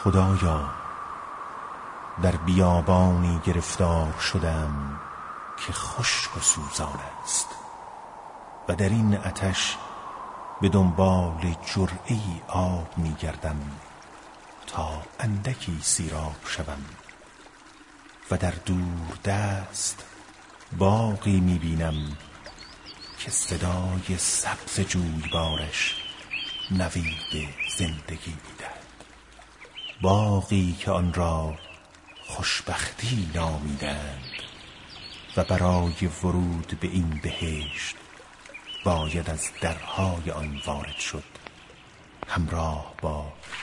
خدایا در بیابانی گرفتار شدم که خشک و سوزان است و در این آتش به دنبال جرعه‌ای آب می‌گردم تا اندکی سیراب شوم و در دور دست باغی می‌بینم که صدای سبز جویبارش نوید زندگی می‌دهد. باغی که آن را خوشبختی نامیدند و برای ورود به این بهشت باید از درهای آن وارد شد همراه با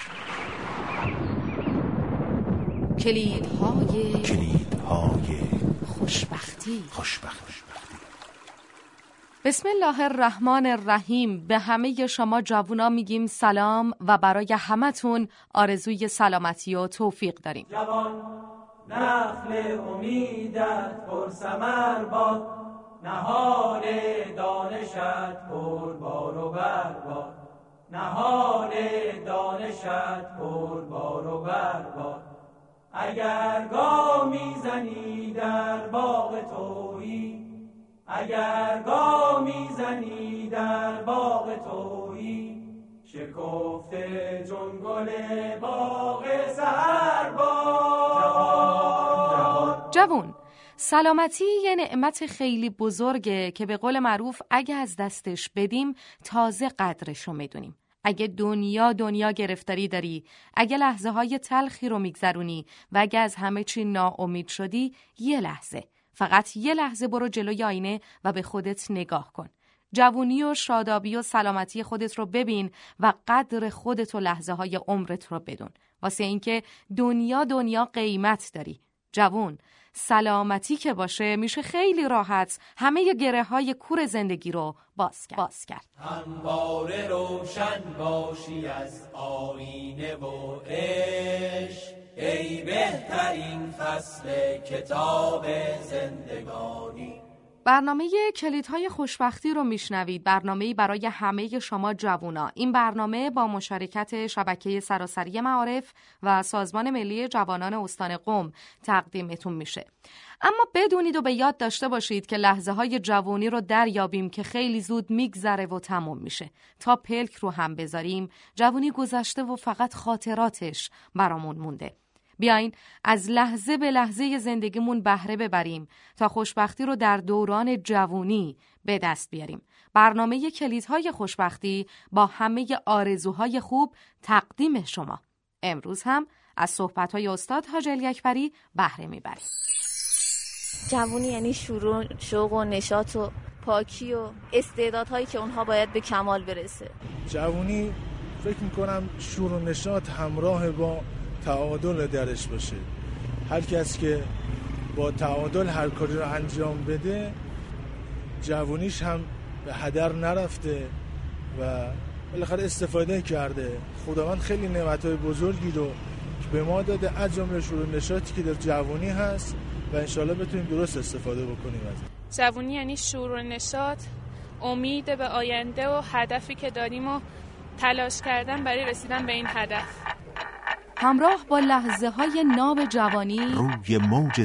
کلیدهای خوشبختی. بسم الله الرحمن الرحیم. به همه شما جوونا میگیم سلام و برای همتون آرزوی سلامتی و توفیق داریم. جوان نخل امیدت پر ثمر باد، نهال دانشت پر بار و بر باد، نهال دانشت پر بار و بر باد. اگر گام میزنی در باغ تویی، اگر گام میزنی در باغ تویی، شکفته چون گل باغ سحر باد. جوون، سلامتی یه نعمت خیلی بزرگه که به قول معروف اگه از دستش بدیم تازه قدرشو میدونیم. اگه دنیا گرفتاری داری، اگه لحظه های تلخی رو میگذرونی و اگه از همه چی ناامید شدی، فقط یه لحظه برو جلوی آینه و به خودت نگاه کن. جوونی و شادابی و سلامتی خودت رو ببین و قدر خودت و لحظه های عمرت رو بدون. واسه اینکه دنیا قیمت داری. جوون، سلامتی که باشه میشه خیلی راحت همه گره های کور زندگی رو باز کرد. همواره روشن باشی از آینه و عشق، ای بهترین فصل کتاب زندگانی. برنامه کلیدهای خوشبختی رو میشنوید، برنامه‌ای برای همه شما جوونا. این برنامه با مشارکت شبکه سراسری معارف و سازمان ملی جوانان استان قم تقدیمتون میشه. اما بدونید و به یاد داشته باشید که لحظه های جوانی رو دریابیم که خیلی زود میگذره و تموم میشه. تا پلک رو هم بذاریم، جوانی گذشته و فقط خاطراتش برامون مونده. بیاین از لحظه به لحظه زندگیمون بهره ببریم تا خوشبختی رو در دوران جوانی به دست بیاریم. برنامه کلیدهای خوشبختی با همه آرزوهای خوب تقدیم شما. امروز هم از صحبت‌های استاد حاج علی اکبری بهره میبریم. جوانی یعنی شروع، شوق و نشاط و پاکی و استعدادهایی که اونها باید به کمال برسه. جوانی فکر میکنم شور و نشاط همراه با تعادل درش باشه. هر کس که با تعادل هر کاری رو انجام بده، جوانیش هم به هدر نرفته و بالاخره استفاده کرده. خداوند خیلی نعمت‌های بزرگی رو که به ما داده، از جمله شور و نشاطی که در جوانی هست و انشالله بتونیم درست استفاده بکنیم از جوانی. یعنی شور و نشاط، امید به آینده و هدفی که داریم و تلاش کردن برای رسیدن به این هدف. همراه با لحظه های ناب جوانی روی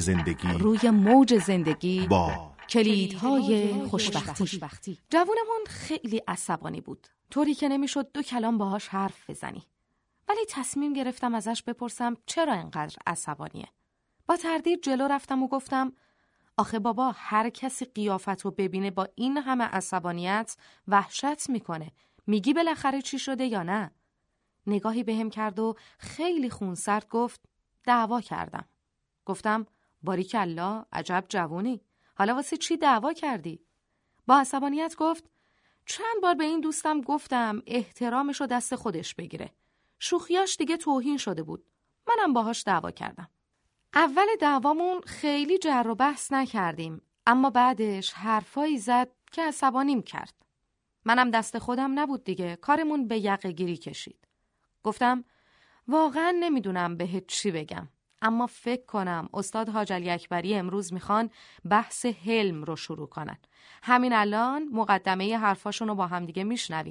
موج زندگی با کلیدهای خوشبختی. جوونمون خیلی عصبانی بود، طوری که نمیشد 2 کلام باهاش حرف بزنی. ولی تصمیم گرفتم ازش بپرسم چرا اینقدر عصبانیه. با تردید جلو رفتم و گفتم آخه بابا، هر کسی قیافتو ببینه با این همه عصبانیت وحشت میکنه. میگی بالاخره چی شده یا نه؟ نگاهی بهم کرد و خیلی خونسرد گفت دعوا کردم. گفتم باریکالله، عجب جوونی. حالا واسه چی دعوا کردی؟ با عصبانیت گفت چند بار به این دوستم گفتم احترامشو دست خودش بگیره. شوخیاش دیگه توهین شده بود. منم باهاش دعوا کردم. اول دعوامون خیلی جر و بحث نکردیم، اما بعدش حرفایی زد که عصبانیم کرد. منم دست خودم نبود دیگه، کارمون به یقه گیری کشید. گفتم واقعا نمیدونم بهت چی بگم، اما فکر کنم استاد حاج علی اکبری امروز میخوان بحث حلم رو شروع کنن. همین الان مقدمه حرفاشون رو با هم دیگه میشنویم.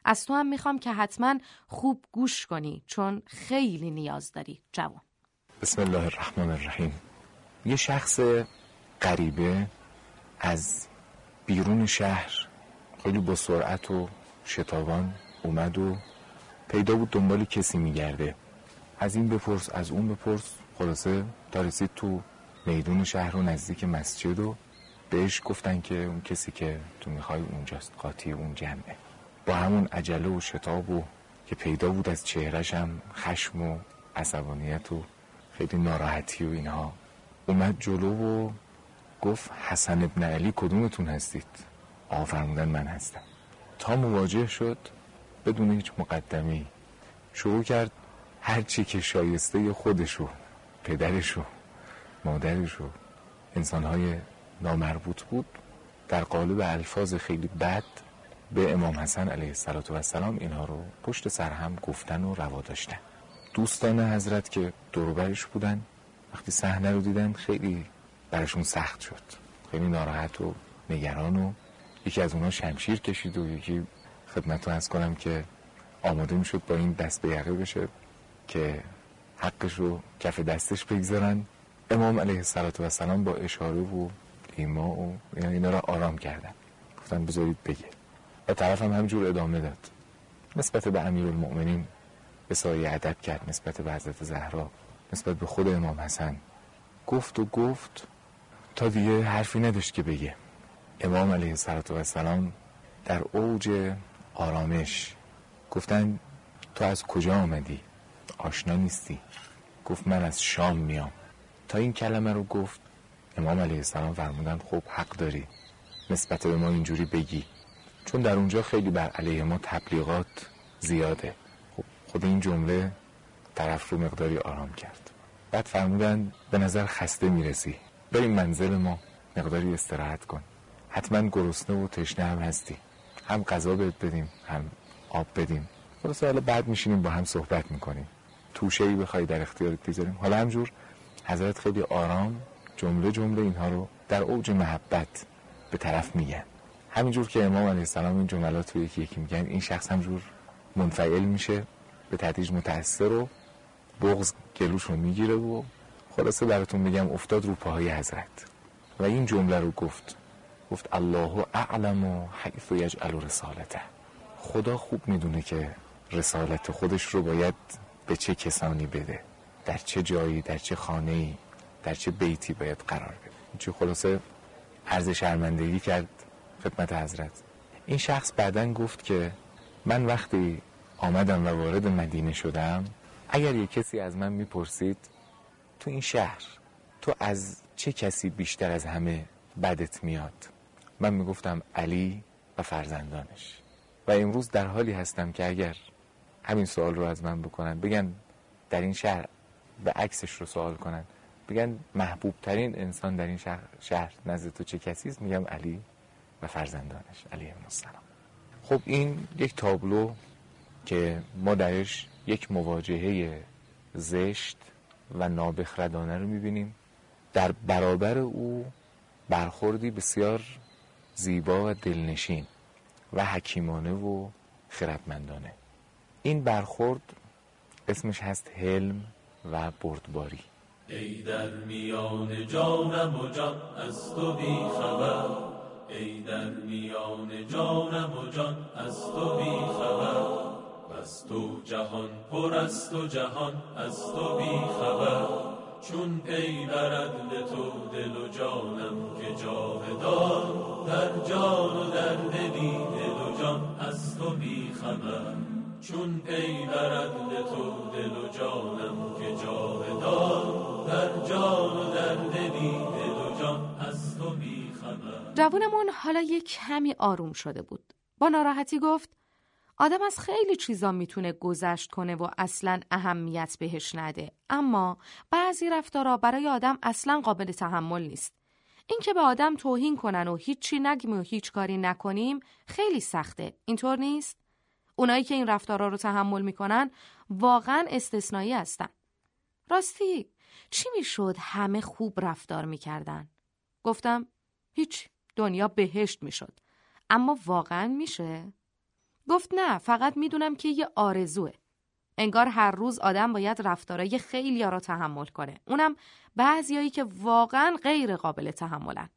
از تو هم میخوام که حتما خوب گوش کنی چون خیلی نیاز داری جوان. بسم الله الرحمن الرحیم. یه شخص غریبه از بیرون شهر خیلی با سرعت و شتابان اومد و پیدا بود دنبال کسی میگرده. از این بپرس از اون بپرس، خلاصه تا رسید تو میدون شهر و نزدیک مسجد و بهش گفتن که اون کسی که تو میخوای اونجاست، قاطی اون جمعه. با همون عجله و شتاب و که پیدا بود از چهرش هم خشم و عصبانیت و خیلی ناراحتی و اینها، اومد جلو و گفت حسن ابن علی کدومتون هستید؟ آقا فرمودن من هستم. تا مواجه شد بدون هیچ مقدمی شروع کرد هر چی که شایسته خودشو، پدرشو، مادرشو، انسانهای نامربوط بود در قالب الفاظ خیلی بد به امام حسن علیه السلام اینها رو پشت سر هم گفتن و روا داشتن. دوستان حضرت که دور و برش بودن وقتی صحنه رو دیدن خیلی براشون سخت شد، خیلی ناراحت و نگران و یکی از اونها شمشیر کشید و یکی خدمتتون عرض کنم که آماده میشد با این دست به یقه بشه که حقش رو کف دستش بگذارن. امام علیه السلام با اشاره و ایما و اینا رو آرام کردن، گفتن بذارید بگه. و طرف هم همجور ادامه داد، نسبت به امیرالمؤمنین اظهار ادب کرد، نسبت به حضرت زهرا، نسبت به خود امام حسن گفت تا دیگه حرفی نداشت که بگه. امام علیه السلام در اوج آرامش گفتن تو از کجا آمدی؟ آشنا نیستی؟ گفت من از شام میام. تا این کلمه رو گفت امام علیه السلام فرمودن خب حق داری نسبت به ما اینجوری بگی، چون در اونجا خیلی بر علیه ما تبلیغات زیاده. خب خود این جمله طرف رو مقداری آرام کرد. بعد فرمودن به نظر خسته میرسی، بریم منزل ما مقداری استراحت کن، حتما گرسنه و تشنه هم هستی، هم غذا بهت بدیم هم آب بدیم. خلاصه حالا بعد میشینیم با هم صحبت میکنیم، توشه‌ای بخوای در اختیارت بذاریم. حالا همجور حضرت خیلی آرام جمله اینها رو در اوج محبت به طرف میگن. همینجور که امام علیه السلام این جملات رو یکی میگن، این شخص همجور منفعل میشه، به تدریج متأثر و بغض گلوش رو میگیره و خلاصه براتون میگم افتاد رو پاهای حضرت و این جمله رو گفت الله اعلم حیث یجعل رسالته. خدا خوب میدونه که رسالت خودش رو باید به چه کسانی بده، در چه جایی، در چه خانه‌ای، در چه بیتی باید قرار بده. چه خلاصه عرض شرمندگی کرد خدمت حضرت. این شخص بعداً گفت که من وقتی آمدم و وارد مدینه شدم، اگر یک کسی از من میپرسید تو این شهر تو از چه کسی بیشتر از همه بدت میاد، من میگفتم علی و فرزندانش. و امروز در حالی هستم که اگر همین سوال رو از من بکنن، بگن در این شهر به عکسش رو سوال کنن، بگن محبوب ترین انسان در این شهر نزد تو چه کسی است، میگم علی و فرزندانش علیهم السلام. خب این یک تابلو که ما درش یک مواجهه زشت و نابخردانه رو میبینیم، در برابر او برخوردی بسیار زیبا و دلنشین و حکیمانه و خردمندانه. این برخورد اسمش هست حلم و بردباری. ای در میان جانم و جان از تو بی خبر، ای در میان جانم و جان از تو بی خبر، بس تو جهان پر است و جهان از تو بی خبر، چون پی برد به تو دل و جانم که جاودان، در جان و در دلی دل و جان از تو بی خبر، چون پی برد به تو دل و جانم که جاودان، در جان و در دلی دل و جان از تو بی خبر. جوونمون حالا یک کمی آروم شده بود. با ناراحتی گفت آدم از خیلی چیزا میتونه گذشت کنه و اصلاً اهمیت بهش نده، اما بعضی رفتارا برای آدم اصلاً قابل تحمل نیست. این که به آدم توهین کنن و هیچی نگیم و هیچ کاری نکنیم خیلی سخته، اینطور نیست؟ اونایی که این رفتارا رو تحمل میکنن واقعاً استثنایی هستن. راستی چی میشد همه خوب رفتار میکردن؟ گفتم هیچ، دنیا بهشت میشد. اما واقعاً میشه؟ گفت نه، فقط میدونم که یه آرزوه. انگار هر روز آدم باید رفتارای خیلی‌ها رو تحمل کنه. اونم بعضیایی که واقعاً غیر قابل تحملن.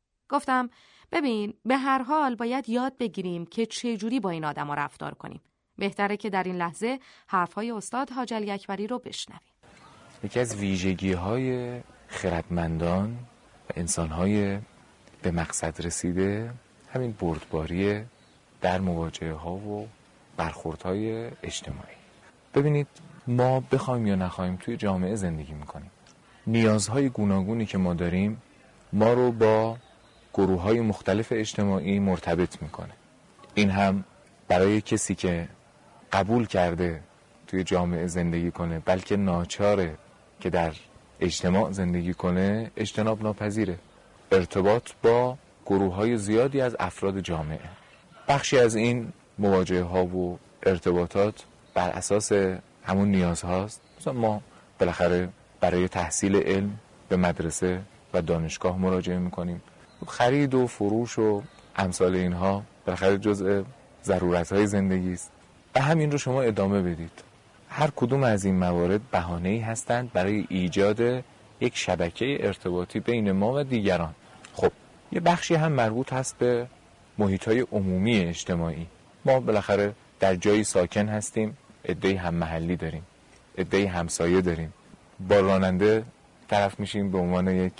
گفتم ببین، به هر حال باید یاد بگیریم که چجوری با این آدم‌ها رفتار کنیم. بهتره که در این لحظه حرف‌های استاد حاج علی اکبری رو بشنویم. یکی از ویژگی‌های خردمندان و انسان‌های به مقصد رسیده همین بردباری در مواجهه‌ها و برخوردهای اجتماعی. ببینید، ما بخوایم یا نخوایم توی جامعه زندگی می‌کنیم. نیازهای گوناگونی که ما داریم ما رو با گروه‌های مختلف اجتماعی مرتبط می‌کنه. این هم برای کسی که قبول کرده توی جامعه زندگی کنه، بلکه ناچاره که در اجتماع زندگی کنه، اجتناب ناپذیره. ارتباط با گروه‌های زیادی از افراد جامعه. بخشی از این مواجهه‌ها و ارتباطات بر اساس همون نیازهاست. مثلا ما بالاخره برای تحصیل علم به مدرسه و دانشگاه مراجعه میکنیم. خرید و فروش و امثال اینها بالاخره جزء ضرورت‌های زندگی است. و همین رو شما ادامه بدید. هر کدوم از این موارد بهانه‌ای هستند برای ایجاد یک شبکه ارتباطی بین ما و دیگران. خب، یه بخشی هم مربوط هست به محیط‌های عمومی اجتماعی. ما بالاخره در جایی ساکن هستیم، عده‌ای هم محلی داریم، عده‌ای همسایه داریم. با راننده طرف میشیم به عنوان یک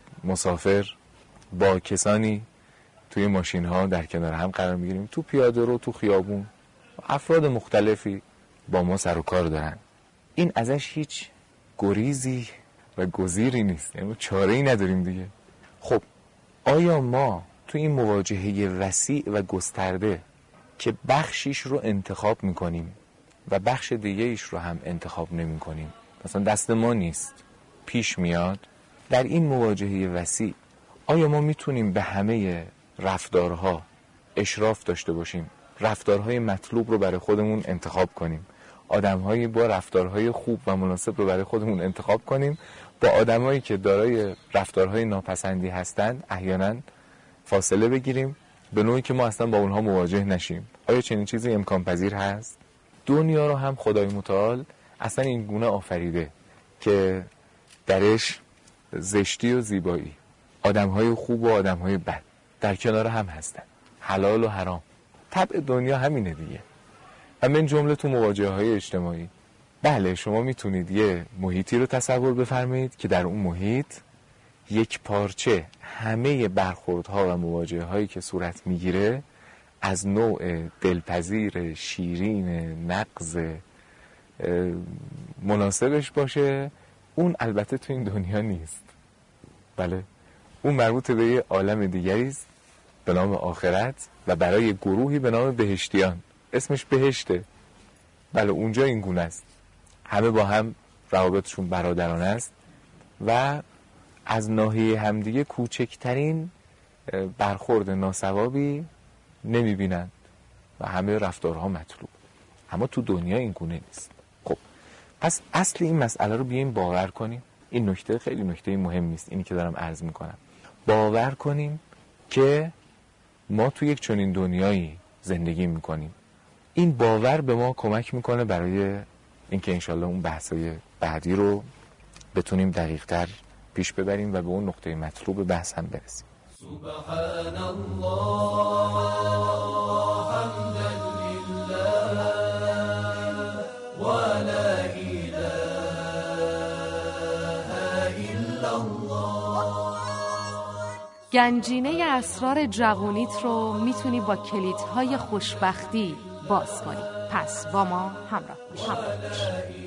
مسافر، با کسانی توی ماشین‌ها در کنار هم قرار میگیریم، تو پیاده رو، تو خیابون افراد مختلفی با ما سر و کار دارن. این ازش هیچ گریزی و گزیری نیست، یعنی چاره‌ای نداریم دیگه. خب آیا ما تو این مواجهه وسیع و گسترده که بخشیش رو انتخاب میکنیم و بخش دیگه ایش رو هم انتخاب نمی کنیم، مثلا دست ما نیست، پیش میاد، در این مواجهه وسیع آیا ما میتونیم به همه رفتارها اشراف داشته باشیم، رفتارهای مطلوب رو برای خودمون انتخاب کنیم، آدمهایی با رفتارهای خوب و مناسب رو برای خودمون انتخاب کنیم، با آدمایی که دارای رفتارهای ناپسندی هستند احیانا فاصله بگیریم به نوعی که ما اصلا با اونها مواجه نشیم؟ آیا چنین چیزی امکان پذیر هست؟ دنیا رو هم خدای متعال اصلا این گونه آفریده که درش زشتی و زیبایی، آدمهای خوب و آدمهای بد در کنار هم هستن، حلال و حرام. طبع دنیا همینه دیگه. و من جمله تو مواجهه‌های اجتماعی، بله شما میتونید یه محیطی رو تصور بفرمایید که در اون محیط یک پارچه همه برخوردها و مواجهه‌هایی که صورت میگیره از نوع دلپذیر، شیرین، نغز مناسبش باشه. اون البته تو این دنیا نیست. بله، اون مربوط به یه عالم دیگری است به نام آخرت و برای گروهی به نام بهشتیان. اسمش بهشته. بله، اونجا این گونه است. همه با هم روابطشون برادرانه است و از ناحیه همدیگه کوچکترین برخورد ناسوابی نمیبینند و همه رفتارها مطلوب. اما تو دنیا این گونه نیست. خب پس اصل این مسئله رو بیایم باور کنیم. این نکته خیلی نکته مهمی است، اینی که دارم عرض میکنم. باور کنیم که ما تو یک چنین دنیایی زندگی میکنیم. این باور به ما کمک میکنه برای اینکه انشالله اون بحثای بعدی رو بتونیم دقیق‌تر پیش ببریم و به اون نقطه مطلوب بحث هم برسیم. سبحان الله حمدا لله و لا اله الا الله. گنجینه اسرار جوانیت رو میتونی با کلیدهای خوشبختی باز کنی. پس با ما همراه باش.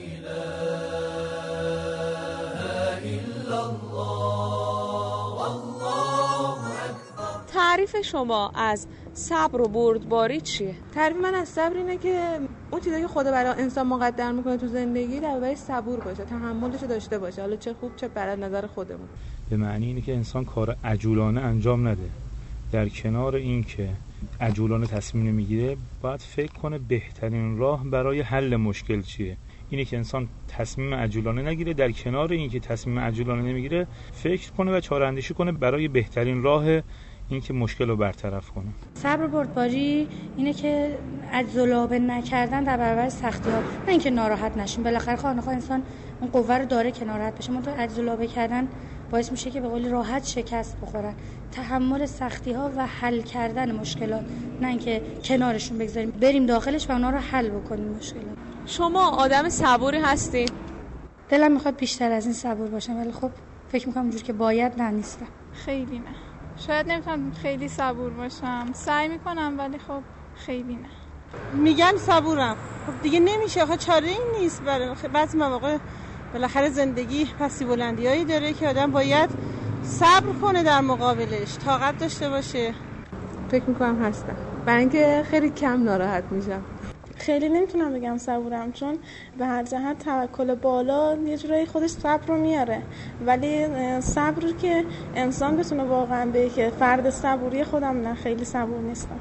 تعریف شما از صبر و بردباری چیه؟ تعریف من از صبر اینه که اون چیزایی که خدا برای انسان مقدر میکنه تو زندگی در واقع صبور باشه، تحملش داشته باشه، حالا چه خوب چه بد نظر خودمون. به معنی اینه که انسان کار عجولانه انجام نده. در کنار این که عجولانه تصمیم نمیگیره، باید فکر کنه بهترین راه برای حل مشکل چیه. اینه که انسان تصمیم عجولانه نگیره، در کنار این که تصمیم عجولانه نمیگیره فکر کنه و چاره اندیشی کنه برای بهترین راه این که مشکل رو برطرف کنه. صبر و بردباری اینه که عجزالابه نکردن در برابر سختی‌ها، نه اینکه ناراحت نشیم. بالاخره خانه‌خواه انسان اون قوه رو داره که ناراحت بشه، منتها عجزالابه کردن باعث میشه که به قولی راحت شکست بخورن. تحمل سختی‌ها و حل کردن مشکلات، نه اینکه کنارشون بگذاریم، بریم داخلش و اونا رو حل بکنیم مشکلات. شما آدم صبوری هستید؟ دلم میخواد بیشتر از این صبور باشم، ولی خب فکر میکنم اونجوری که باید نیستم. خیلی نه. شاید نمیتونم خیلی صبور باشم. سعی میکنم ولی خب خیلی نه. میگن صبورم، خب دیگه نمیشه، آخه چاره این نیست. برای بعضی مواقع بالاخره زندگی پسی بلندیایی داره که آدم باید صبر کنه در مقابلش، طاقت داشته باشه. فکر میکنم هستم، برای اینکه خیلی کم ناراحت میشم. خیلی نمیتونم بگم صبورم، چون به هر جهت توکل بالا یه جورایی خودش صبر رو میاره، ولی صبر که انسان بتونه واقعا به که فرد صبوری خودم نه، خیلی صبور نیستم.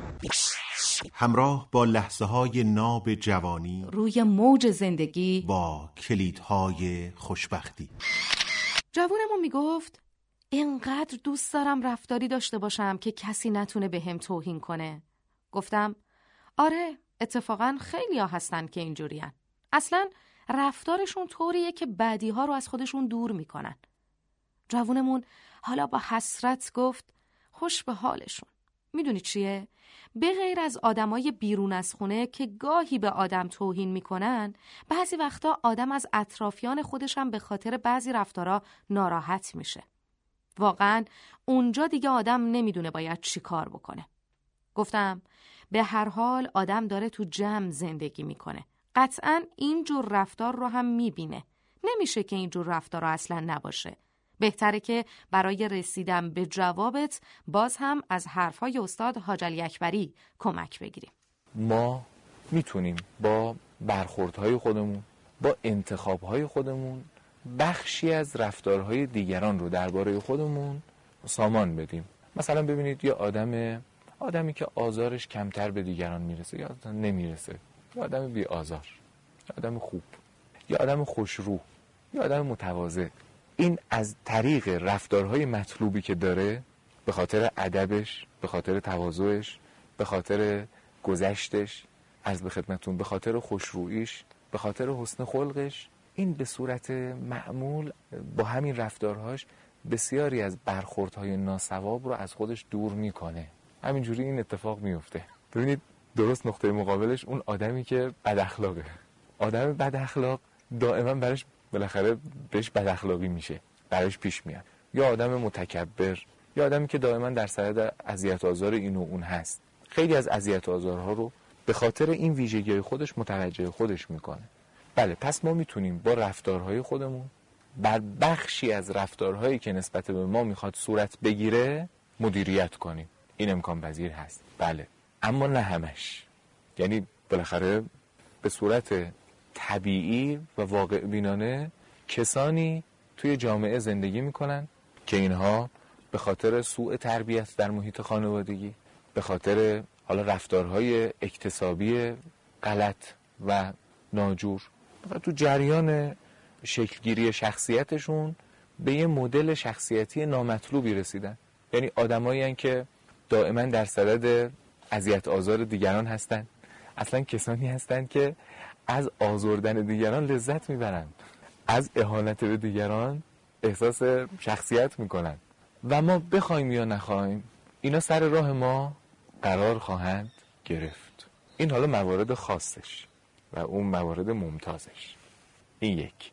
همراه با لحظه‌های ناب جوانی روی موج زندگی با کلیدهای خوشبختی. جوونمون میگفت اینقدر دوست دارم رفتاری داشته باشم که کسی نتونه بهم توهین کنه. گفتم آره، اتفاقا خیلی ها هستن که اینجورین. اصلا رفتارشون طوریه که بعدی‌ها رو از خودشون دور میکنن. جوونمون حالا با حسرت گفت خوش به حالشون. میدونی چیه؟ به غیر از آدمای بیرون از خونه که گاهی به آدم توهین میکنن، بعضی وقتا آدم از اطرافیان خودش هم به خاطر بعضی رفتارا ناراحت میشه. واقعا اونجا دیگه آدم نمیدونه باید چی کار بکنه. گفتم به هر حال آدم داره تو جمع زندگی میکنه. قطعاً اینجور رفتار رو هم میبینه. نمیشه که اینجور رفتار رو اصلا نباشه. بهتره که برای رسیدن به جوابت باز هم از حرفهای استاد حاج علی اکبری کمک بگیریم. ما میتونیم با برخوردهای خودمون، با انتخابهای خودمون بخشی از رفتارهای دیگران رو درباره خودمون سامان بدیم. مثلا ببینید یه آدمی که آزارش کمتر به دیگران میرسه یا نمیرسه، یا آدم بی آزار، یا آدم خوب، یا آدم خوشرو، یا آدم متواضع، این از طریق رفتارهای مطلوبی که داره، به خاطر ادبش، به خاطر تواضعش، به خاطر گذشتش، عرض به خدمتون، به خاطر خوشروییش، به خاطر حسن خلقش، این به صورت معمول با همین رفتارهاش بسیاری از برخوردهای ناصواب رو از خودش دور میکنه. همینجوری این اتفاق میفته. ببینید درست نقطه مقابلش اون آدمی که بد اخلاقه. آدم بد اخلاق دائما براش بالاخره بهش بد اخلاقی میشه، براش پیش میاد. یا آدم متکبر، یا آدمی که دائما در صدد اذیت و آزار این و اون هست. خیلی از اذیت و آزارها رو به خاطر این ویژگی خودش متوجه خودش میکنه. بله، پس ما میتونیم با رفتارهای خودمون بر بخشی از رفتارهایی که نسبت به ما میخواد صورت بگیره مدیریت کنیم. این امکان پذیر هست، بله، اما نه همش. یعنی بالاخره به صورت طبیعی و واقع بینانه کسانی توی جامعه زندگی میکنن که اینها به خاطر سوء تربیت در محیط خانوادگی، به خاطر حالا رفتارهای اکتسابی غلط و ناجور، تو جریان شکلگیری شخصیتشون به یه مدل شخصیتی نامطلوبی رسیدن. یعنی آدمایی هستن که دائما در صدد اذیت آزار دیگران هستن. اصلا کسانی هستن که از آزردن دیگران لذت میبرن، از اهانت به دیگران احساس شخصیت میکنن و ما بخوایم یا نخوایم اینا سر راه ما قرار خواهند گرفت. این حالا موارد خاصش و اون موارد ممتازش. این یک.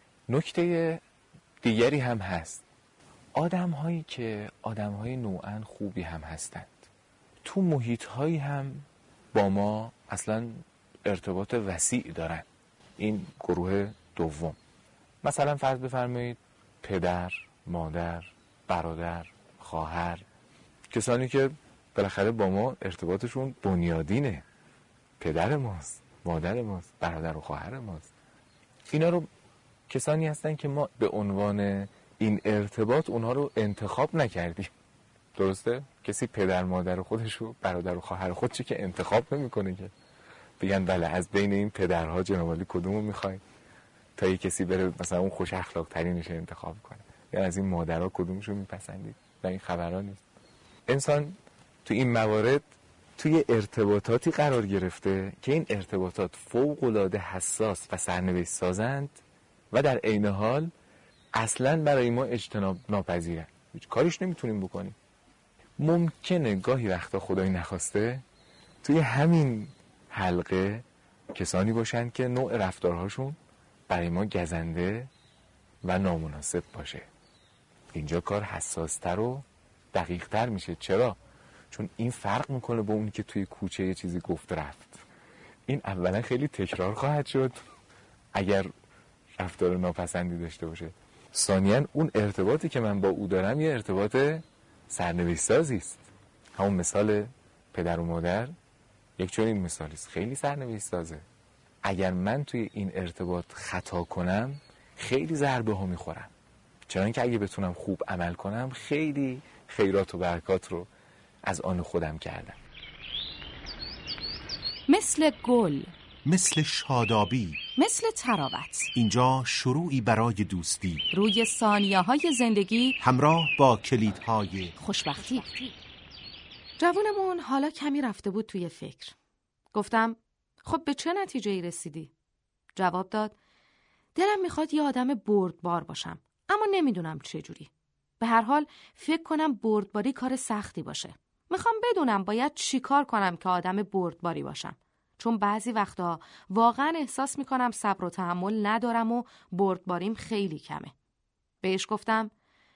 نکته دیگری هم هست. آدم‌هایی که آدم‌های نوعاً خوبی هم هستند، تو محیط‌هایی هم با ما اصلاً ارتباط وسیع دارن. این گروه دوم، مثلا فرض بفرمایید پدر، مادر، برادر، خواهر، کسانی که بالاخره با ما ارتباطشون بنیادینه، پدر ماست، مادر ماست، برادر و خواهر ماست. اینا رو کسانی هستن که ما به عنوان این ارتباط اونها رو انتخاب نکردیم. درسته؟ کسی پدر مادر خودش رو، برادر و خواهر خودش که انتخاب نمیکنه که بگن بله از بین این پدرها جناب عالی کدومو میخواید، تا یه کسی بره مثلا اون خوش اخلاق ترینش انتخاب کنه، یا از این مادرها کدومشو میپسندید. نه، این خبرها نیست. انسان تو این موارد توی ارتباطاتی قرار گرفته که این ارتباطات فوق‌العاده حساس و سرنوشت سازند و در عین حال اصلاً برای ما اجتناب ناپذیرند. هیچ کاریش نمیتونیم بکنیم. ممکنه گاهی وقتا خدای نخواسته توی همین حلقه کسانی باشند که نوع رفتارهاشون برای ما گزنده و نامناسب باشه. اینجا کار حساستر و دقیقتر میشه. چرا؟ چون این فرق میکنه با اونی که توی کوچه یه چیزی گفت رفت. این اولا خیلی تکرار خواهد شد اگر رفتار ناپسندی داشته باشه. ثانیاً اون ارتباطی که من با او دارم یه ارتباط سرنوشت سازی است. همون مثال پدر و مادر یک چنین مثالی است، خیلی سرنوشت سازه. اگر من توی این ارتباط خطا کنم خیلی ضربه ها میخورم، چرا اینکه اگه بتونم خوب عمل کنم خیلی خیرات و برکات رو از آن خودم کردم. مثل گل، مثل شادابی، مثل تراوت، اینجا شروعی برای دوستی روی ثانیه‌های زندگی همراه با کلیدهای خوشبختی. جوونمون حالا کمی رفته بود توی فکر. گفتم خب به چه نتیجه‌ای رسیدی؟ جواب داد دلم میخواد یه آدم بردبار باشم، اما نمیدونم چجوری. به هر حال فکر کنم بردباری کار سختی باشه. میخوام بدونم باید چی کار کنم که آدم بردباری باشم، چون بعضی وقتا واقعا احساس میکنم صبر و تحمل ندارم و بردباریم خیلی کمه. بهش گفتم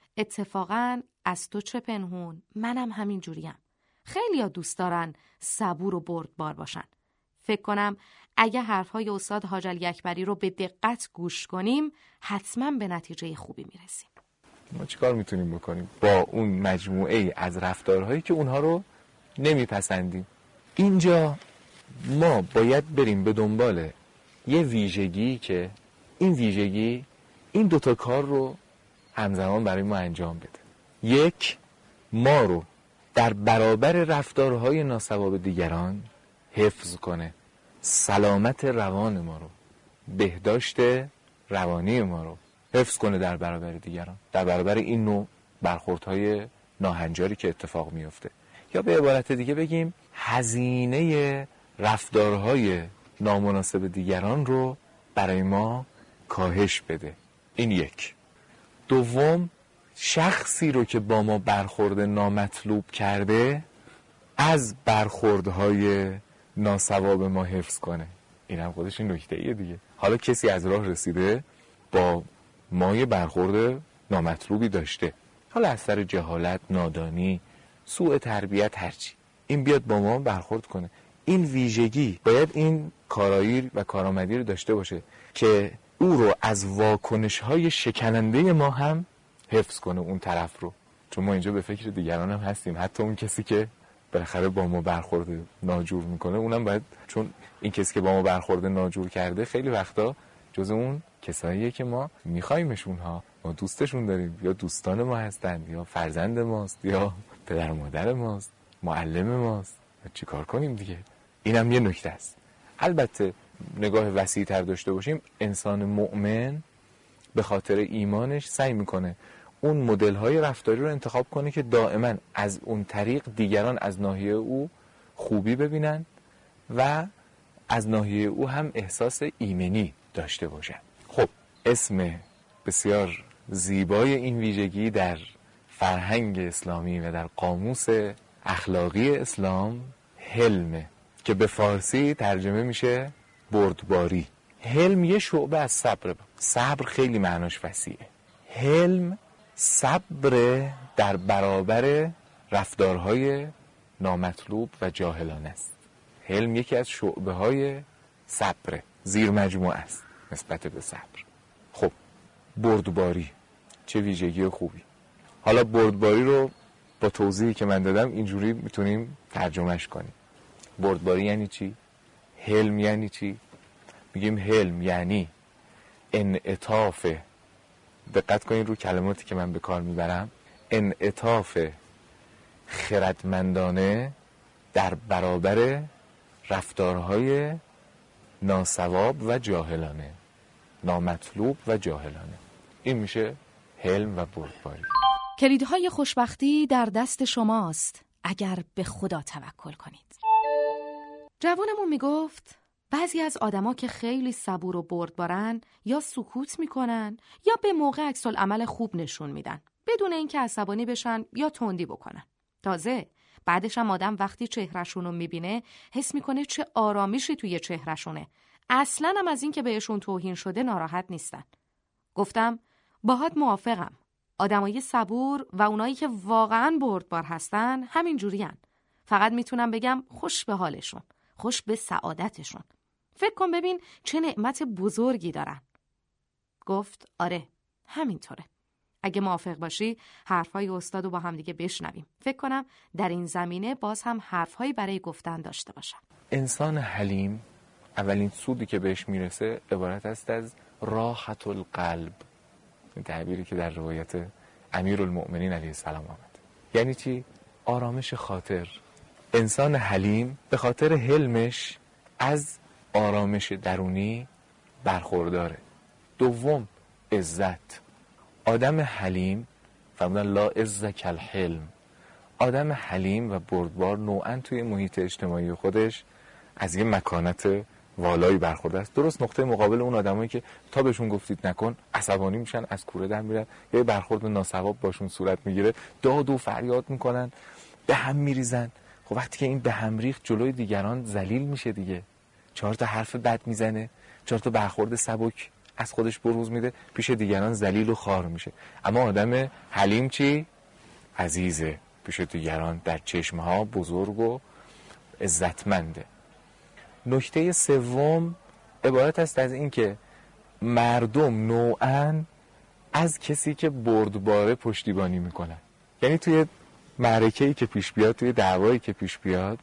اتفاقا از تو چه پنهون، منم همین جوریم. خیلیا دوست دارن صبور و بردبار باشن. فکر کنم اگه حرفهای استاد حاج علی اکبری رو به دقت گوش کنیم حتما به نتیجه خوبی میرسیم. ما چیکار میتونیم بکنیم با اون مجموعه از رفتارهایی که اونها رو نمیپسندیم؟ اینجا ما باید بریم به دنبال یه ویژگی که این ویژگی این دوتا کار رو همزمان برای ما انجام بده. یک، ما رو در برابر رفتارهای ناصواب دیگران حفظ کنه، سلامت روان ما رو، بهداشت روانی ما رو حفظ کنه در برابر دیگران، در برابر این نوع برخوردهای ناهنجاری که اتفاق میفته. یا به عبارت دیگه بگیم هزینه رفتارهای نامناسب دیگران رو برای ما کاهش بده. این یک. دوم، شخصی رو که با ما برخورد نامطلوب کرده از برخوردهای ناسواب ما حفظ کنه. این هم خودش نکته‌ایه دیگه. حالا کسی از راه رسیده با ما یه برخورد نامطلوبی داشته، حالا از سر جهالت، نادانی، سوء تربیت، هرچی، این بیاد با ما برخورد کنه. این ویژگی باید این کارایی و کارآمدی رو داشته باشه که او رو از واکنش‌های شکننده ما هم حفظ کنه، اون طرف رو. چون ما اینجا به فکر دیگران هم هستیم، حتی اون کسی که بالاخره با ما برخورد ناجور میکنه اونم باید، چون این کسی که با ما برخورد ناجور کرده خیلی وقتا جز اون کساییه که ما میخوایمشون ها، ما دوستشون داریم، یا دوستان ما هستند، یا فرزند ماست، یا پدر و مادر ماست، معلم ماست. چی کار کنیم دیگه؟ اینم یه نکته است. البته نگاه وسیع تر داشته باشیم، انسان مؤمن به خاطر ایمانش سعی میکنه اون مدل های رفتاری رو انتخاب کنه که دائما از اون طریق دیگران از ناحیه او خوبی ببینن و از ناحیه او هم احساس ایمنی داشته باشن. خب اسم بسیار زیبای این ویژگی در فرهنگ اسلامی و در قاموس اخلاقی اسلام حلمه که به فارسی ترجمه میشه بردباری. حلم یه شعبه از صبر. صبر خیلی معناش وسیعه. حلم صبر در برابر رفتارهای نامطلوب و جاهلانه است. حلم یکی از شعبه های صبر، زیر مجموعه است نسبت به صبر. خب بردباری چه ویژگی خوبی. حالا بردباری رو با توضیحی که من دادم اینجوری میتونیم ترجمهش کنیم. بردباری یعنی چی؟ حلم یعنی چی؟ میگیم حلم یعنی انعطاف، دقت کنید رو کلماتی که من به کار میبرم، انعطاف خردمندانه در برابر رفتارهای ناصواب و جاهلانه، نامطلوب و جاهلانه. این میشه حلم و بردباری. کلیدهای خوشبختی در دست شماست اگر به خدا توکل کنید. جوونمون میگفت بعضی از آدما که خیلی صبور و بردبارن یا سکوت میکنن یا به موقع عکس‌العمل خوب نشون میدن بدون اینکه عصبانی بشن یا تندی بکنن. تازه بعدش هم آدم وقتی چهرهشون رو میبینه حس میکنه چه آرامشی توی چهرهشونه. اصلاً هم از این که بهشون توهین شده ناراحت نیستن. گفتم باهات موافقم. آدمای صبور و اونایی که واقعاً بردبار هستن همین جورین. فقط میتونم بگم خوش به حالشون، خوش به سعادتشون. فکر کن ببین چه نعمت بزرگی دارن. گفت آره همینطوره. اگه موافق باشی حرفای استاد رو با هم دیگه بشنویم. فکر کنم در این زمینه باز هم حرفهایی برای گفتن داشته باشم. انسان حلیم اولین سودی که بهش میرسه عبارت است از راحت القلب، این تعبیری که در روایت امیرالمؤمنین علیه السلام آمد. یعنی چی؟ آرامش خاطر. انسان حلیم به خاطر حلمش از آرامش درونی برخورداره. دوم عزت. آدم حلیم فرمودن لا عز کالحلم. آدم حلیم و بردبار نوعاً توی محیط اجتماعی خودش از یه مکانت والایی برخورده است. درست نقطه مقابل اون آدمایی که تا بهشون گفتید نکن عصبانی میشن، از کوره در میرن، یه برخورد ناصواب باشون صورت میگیره، داد و فریاد میکنن، به هم میریزن. خب وقتی که این به هم ریخت جلوی دیگران ذلیل میشه دیگه. 4 تا حرف بد میزنه، 4 تا برخورد سبک از خودش بروز میده، پیش دیگران ذلیل و خوار میشه. اما آدم حلیم چی؟ عزیزه، پیش دیگران در چشمها بزرگ و عزتمنده. نکته سوم عبارت است از این که مردم نوعاً از کسی که بردباره پشتیبانی میکنن. یعنی توی معرکه‌ای که پیش بیاد، توی دعوایی که پیش بیاد،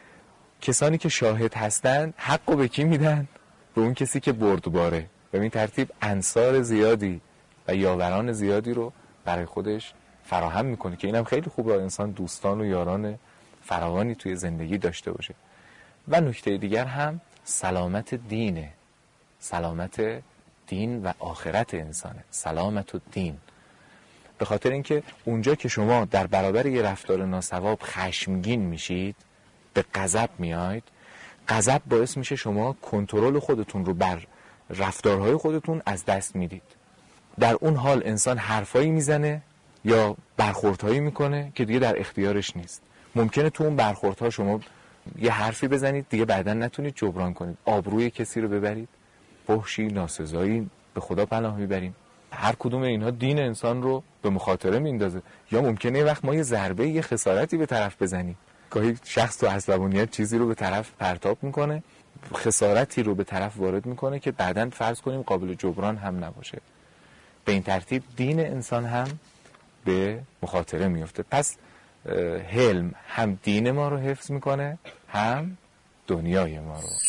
کسانی که شاهد هستن حقو به کی میدن؟ به اون کسی که بردباره. به این ترتیب انصار زیادی و یاوران زیادی رو برای خودش فراهم میکنه که اینم خیلی خوبه انسان دوستان و یاران فراوانی توی زندگی داشته باشه. و نکته دیگر هم سلامت دینه. سلامت دین و آخرت انسانه. سلامت الدین. به خاطر اینکه اونجا که شما در برابر یه رفتار ناصواب خشمگین میشید، به غضب میاید، غضب باعث میشه شما کنترل خودتون رو بر رفتارهای خودتون از دست میدید. در اون حال انسان حرفایی میزنه یا برخوردهایی میکنه که دیگه در اختیارش نیست. ممکنه تو اون برخوردها شما یه حرفی بزنید دیگه بعداً نتونید جبران کنید، آبروی کسی رو ببرید، فحشی ناسزایی به خدا پناه میبریم. هر کدوم اینها دین انسان رو به مخاطره میندازه. یا ممکنه یه وقت ما یه ضربه، یه خسارتی به طرف بزنیم. گاهی شخص تو عصبانیت چیزی رو به طرف پرتاب میکنه، خسارتی رو به طرف وارد میکنه که بعداً فرض کنیم قابل جبران هم نباشه. به این ترتیب دین انسان هم به مخاطره میفته. پس حلم هم دین ما رو حفظ میکنه، هم دنیای ما رو.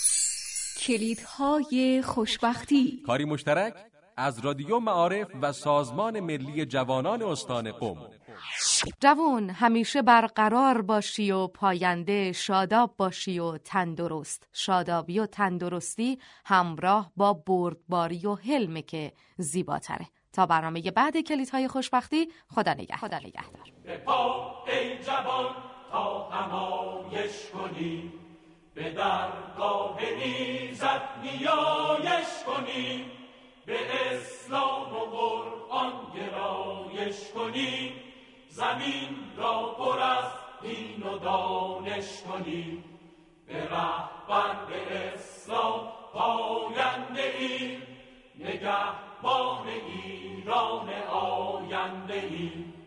کلیدهای خوشبختی. کاری مشترک از رادیو معارف و سازمان ملی جوانان استان قم. جوان همیشه برقرار باشی و پاینده، شاداب باشی و تندرست. شادابی و تندرستی همراه با بردباری و حلمه که زیباتره. تا برنامه بعد کلیدهای خوشبختی، خدا نگهدار. به پا ای جوان تا همایش کنی، به درگاه ایزد نیایش کنی، به اسلام و قرآن گرایش کنی، زمین را پر از دین و دانش کنی، به رهبر به اسلام پاینده ای، نگهبان ایران آینده ای.